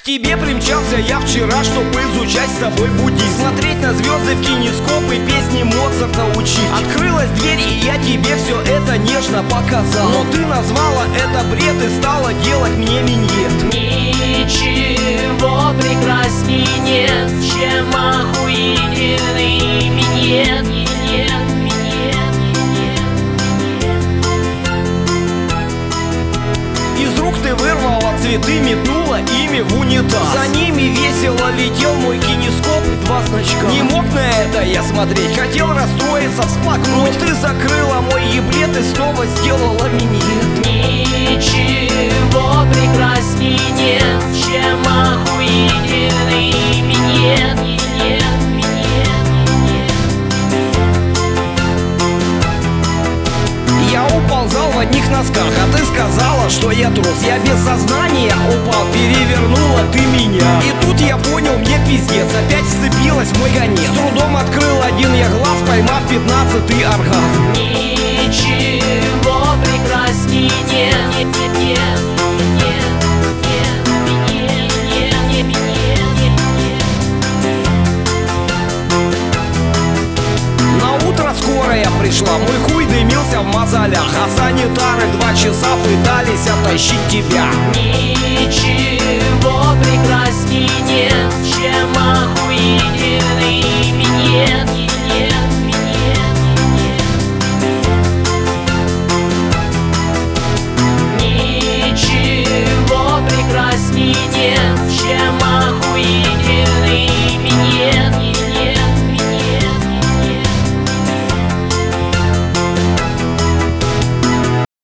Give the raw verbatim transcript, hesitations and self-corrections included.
тебе примчался я вчера, чтобы изучать с тобой буддизм, смотреть на звезды в кинескоп и песни Моцарта учить. Открылась дверь, и я тебе все это нежно показал, но ты назвала это бред и стала делать мне миньет. Ничего прекрасней нет, чем охуительный миньет. Из рук ты вырвала цветы, метнула ими в унитаз. За ними весело летел мой кинескоп, два значка. Не мог на это я смотреть, хотел расстроиться, всплакнуть. Но ты закрыла мой еблет и снова сделала миньет. Ничего прекрасней нет, чем охуительный миньет. Я уползал в одних носках, а ты сказала, что я трус. Я без сознания упал, перевернула ты меня. И тут я понял, мне пиздец, опять вцепилась в мой конец. С трудом открыл один я глаз, поймав пятнадцатый оргазм. Ничего прекрасней нет, нет, нет, нет. Скорая пришла, мой хуй дымился в мозолях, а санитары два часа пытались оттащить тебя.